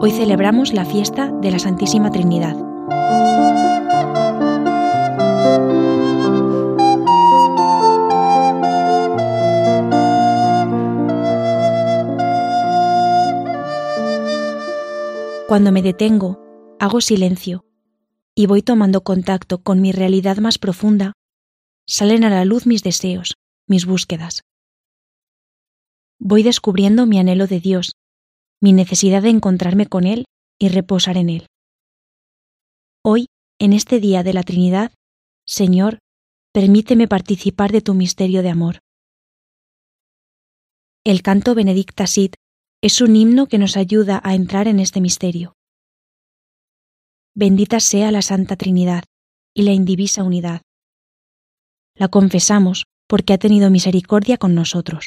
Hoy celebramos la fiesta de la Santísima Trinidad. Cuando me detengo, hago silencio y voy tomando contacto con mi realidad más profunda, salen a la luz mis deseos, mis búsquedas. Voy descubriendo mi anhelo de Dios, mi necesidad de encontrarme con Él y reposar en Él. Hoy, en este día de la Trinidad, Señor, permíteme participar de tu misterio de amor. El canto Benedicta Sit es un himno que nos ayuda a entrar en este misterio. Bendita sea la Santa Trinidad y la indivisa unidad. La confesamos porque ha tenido misericordia con nosotros.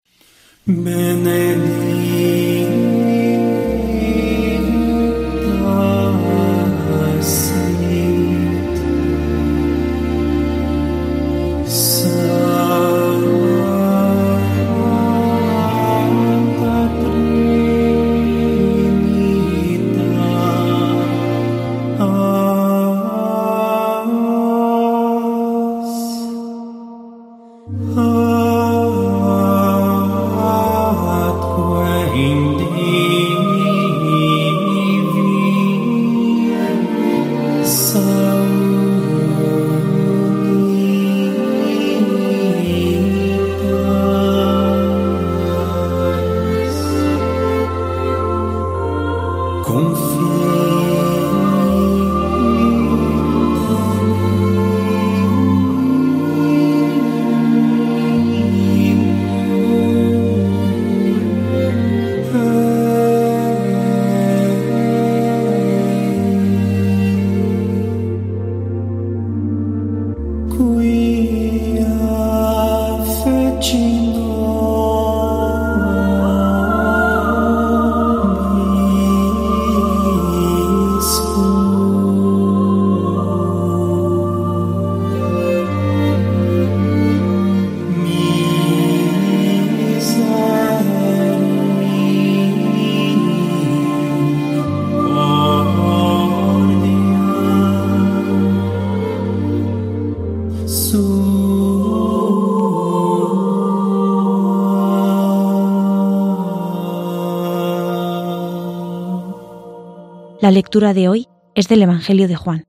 La lectura de hoy es del Evangelio de Juan.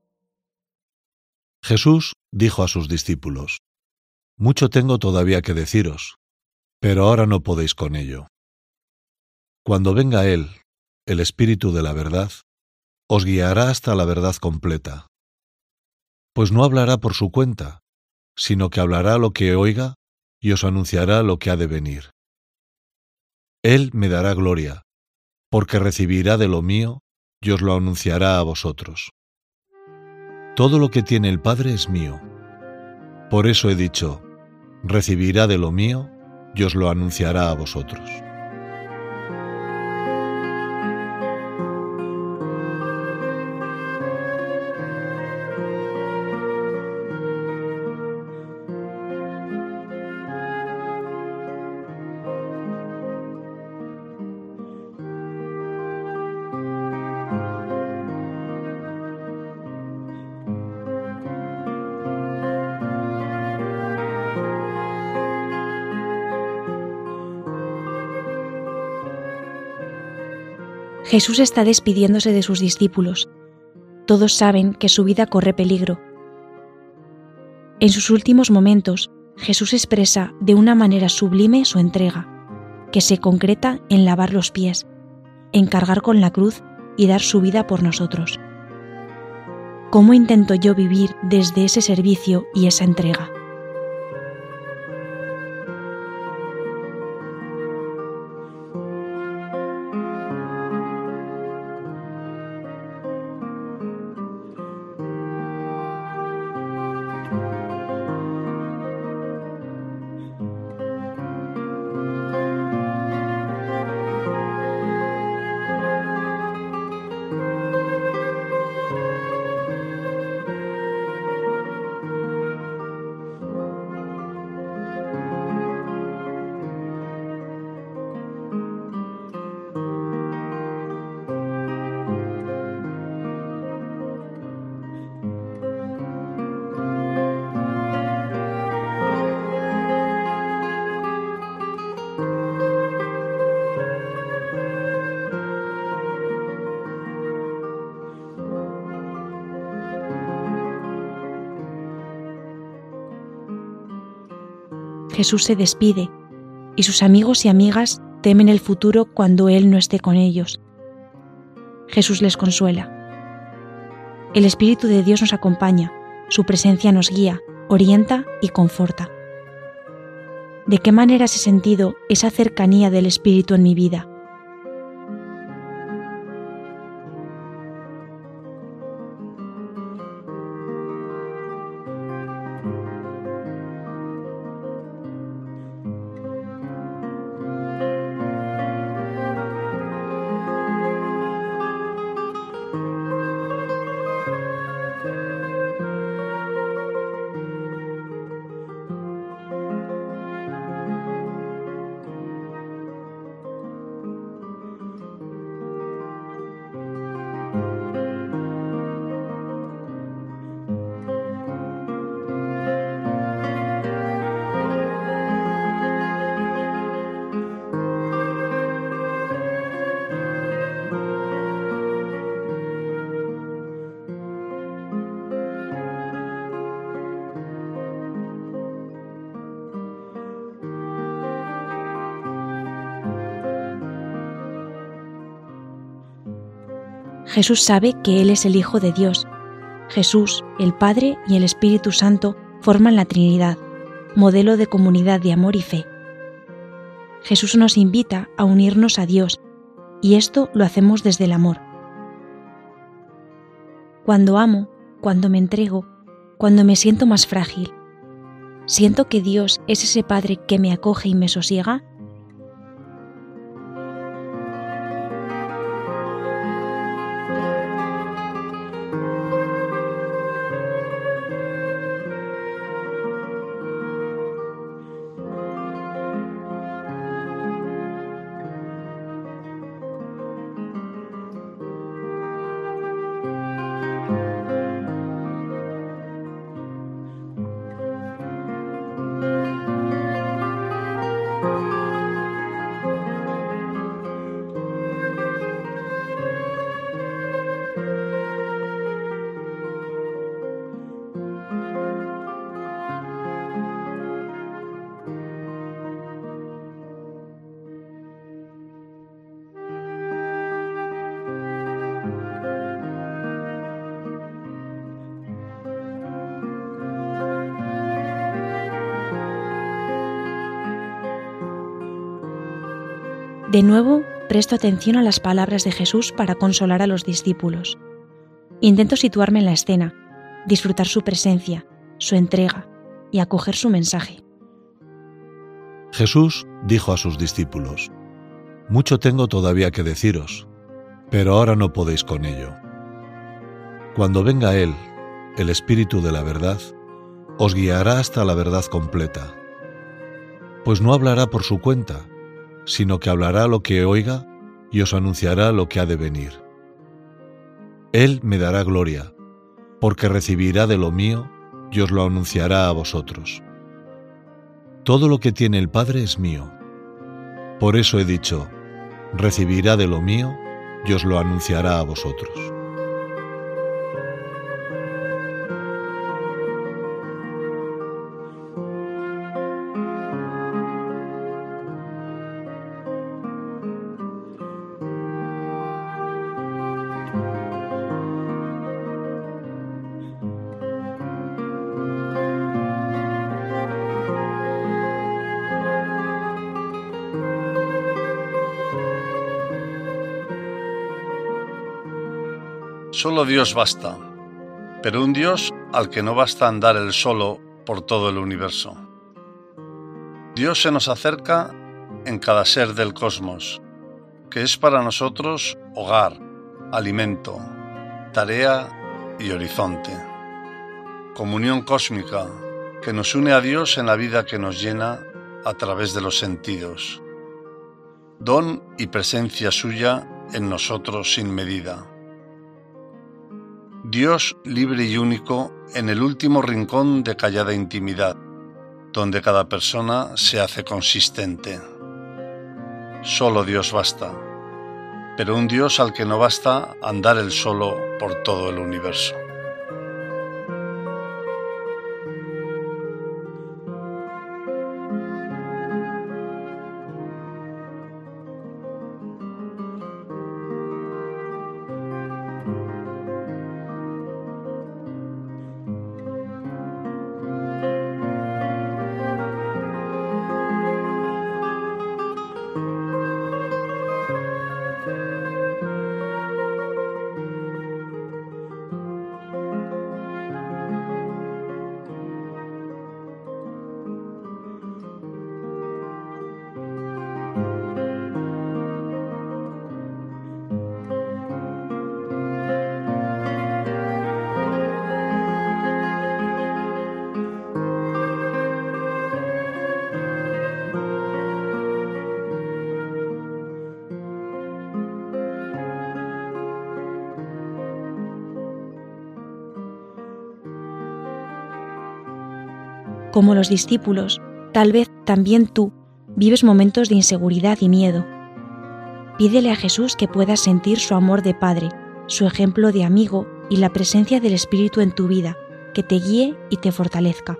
Jesús dijo a sus discípulos: «Mucho tengo todavía que deciros, pero ahora no podéis con ello. Cuando venga Él, el Espíritu de la verdad, os guiará hasta la verdad completa. Pues no hablará por su cuenta, sino que hablará lo que oiga y os anunciará lo que ha de venir. Él me dará gloria, porque recibirá de lo mío y os lo anunciará a vosotros. Todo lo que tiene el Padre es mío. Por eso he dicho, recibirá de lo mío y os lo anunciará a vosotros». Jesús está despidiéndose de sus discípulos. Todos saben que su vida corre peligro. En sus últimos momentos, Jesús expresa de una manera sublime su entrega, que se concreta en lavar los pies, en cargar con la cruz y dar su vida por nosotros. ¿Cómo intento yo vivir desde ese servicio y esa entrega? Jesús se despide y sus amigos y amigas temen el futuro cuando Él no esté con ellos. Jesús les consuela. El Espíritu de Dios nos acompaña, su presencia nos guía, orienta y conforta. ¿De qué maneras he sentido esa cercanía del Espíritu en mi vida? Jesús sabe que Él es el Hijo de Dios. Jesús, el Padre y el Espíritu Santo forman la Trinidad, modelo de comunidad de amor y fe. Jesús nos invita a unirnos a Dios, y esto lo hacemos desde el amor. Cuando amo, cuando me entrego, cuando me siento más frágil, ¿siento que Dios es ese Padre que me acoge y me sosiega? De nuevo, presto atención a las palabras de Jesús para consolar a los discípulos. Intento situarme en la escena, disfrutar su presencia, su entrega y acoger su mensaje. Jesús dijo a sus discípulos: «Mucho tengo todavía que deciros, pero ahora no podéis con ello. Cuando venga Él, el Espíritu de la verdad, os guiará hasta la verdad completa. Pues no hablará por su cuenta, sino que hablará lo que oiga y os anunciará lo que ha de venir. Él me dará gloria, porque recibirá de lo mío y os lo anunciará a vosotros. Todo lo que tiene el Padre es mío. Por eso he dicho, recibirá de lo mío y os lo anunciará a vosotros». Solo Dios basta, pero un Dios al que no basta andar él solo por todo el universo. Dios se nos acerca en cada ser del cosmos, que es para nosotros hogar, alimento, tarea y horizonte. Comunión cósmica que nos une a Dios en la vida que nos llena a través de los sentidos. Don y presencia suya en nosotros sin medida. Dios libre y único en el último rincón de callada intimidad, donde cada persona se hace consistente. Solo Dios basta, pero un Dios al que no basta andar él solo por todo el universo. Como los discípulos, tal vez también tú vives momentos de inseguridad y miedo. Pídele a Jesús que puedas sentir su amor de Padre, su ejemplo de amigo y la presencia del Espíritu en tu vida, que te guíe y te fortalezca.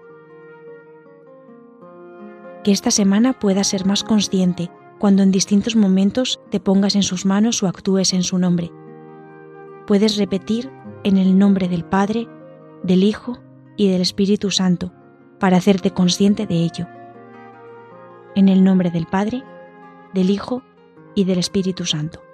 Que esta semana puedas ser más consciente cuando en distintos momentos te pongas en sus manos o actúes en su nombre. Puedes repetir en el nombre del Padre, del Hijo y del Espíritu Santo para hacerte consciente de ello. En el nombre del Padre, del Hijo y del Espíritu Santo.